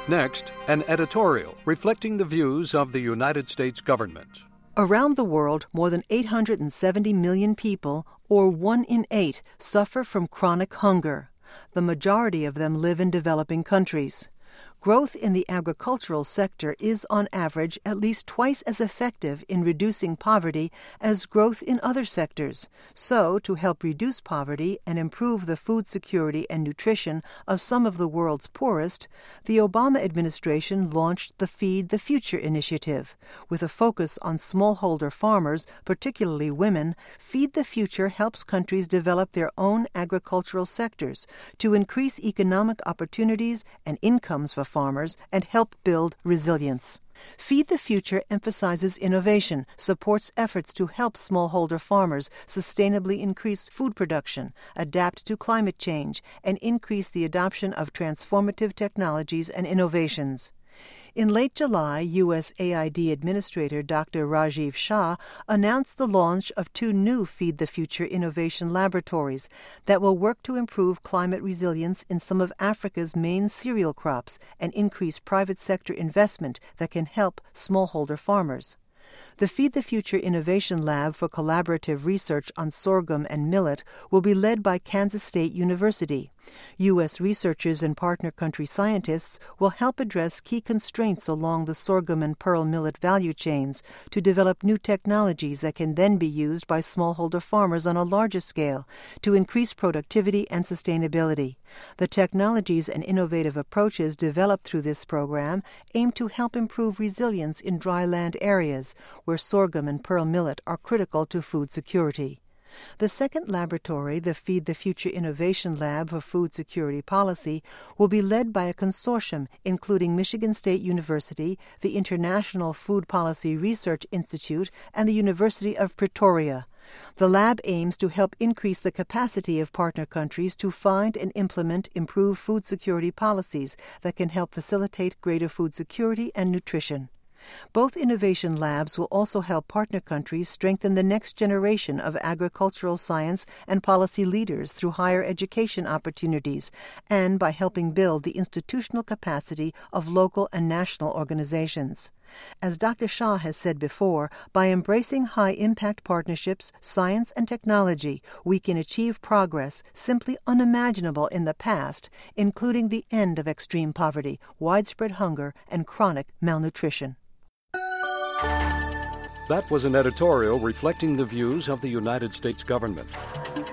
Next, an editorial reflecting the views of the United States government. Around the world, more than 870 million people, or 1 in 8, suffer from chronic hunger. The majority of them live in developing countries. Growth in the agricultural sector is, on average, at least twice as effective in reducing poverty as growth in other sectors. So, to help reduce poverty and improve the food security and nutrition of some of the world's poorest, the Obama administration launched the Feed the Future initiative. With a focus on smallholder farmers, particularly women, Feed the Future helps countries develop their own agricultural sectors to increase economic opportunities and incomes for farmers and help build resilience. Feed the Future emphasizes innovation, supports efforts to help smallholder farmers sustainably increase food production, adapt to climate change, and increase the adoption of transformative technologies and innovations. In late July, USAID Administrator Dr. Rajiv Shah announced the launch of 2 new Feed the Future innovation laboratories that will work to improve climate resilience in some of Africa's main cereal crops and increase private sector investment that can help smallholder farmers. The Feed the Future Innovation Lab for Collaborative Research on Sorghum and Millet will be led by Kansas State University. U.S. researchers and partner country scientists will help address key constraints along the sorghum and pearl millet value chains to develop new technologies that can then be used by smallholder farmers on a larger scale to increase productivity and sustainability. The technologies and innovative approaches developed through this program aim to help improve resilience in dry land areas where sorghum and pearl millet are critical to food security. The second laboratory, the Feed the Future Innovation Lab for Food Security Policy, will be led by a consortium including Michigan State University, the International Food Policy Research Institute, and the University of Pretoria. The lab aims to help increase the capacity of partner countries to find and implement improved food security policies that can help facilitate greater food security and nutrition. Both innovation labs will also help partner countries strengthen the next generation of agricultural science and policy leaders through higher education opportunities and by helping build the institutional capacity of local and national organizations. As Dr. Shah has said before, by embracing high-impact partnerships, science, and technology, we can achieve progress simply unimaginable in the past, including the end of extreme poverty, widespread hunger, and chronic malnutrition. That was an editorial reflecting the views of the United States government.